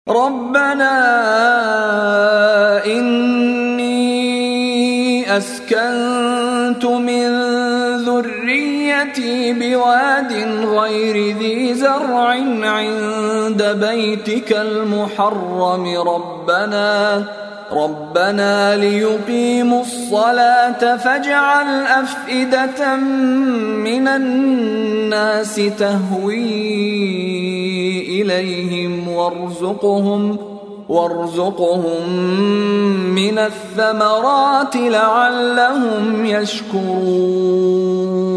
रब्बना इन्नी अस्कन्तु मिन ज़ुर्रिय्यती बिवादिन गैरि ज़ी ज़र्अइन इन्द बैतिकल मुहर्रम रब्बना लियुकीमुस्सलात फज्अल अफ़इदतम मिनन नासि तहवी इलैहिम वरज़ुक़हुम मिनथ थमराति लअल्लहुम यशकुरून।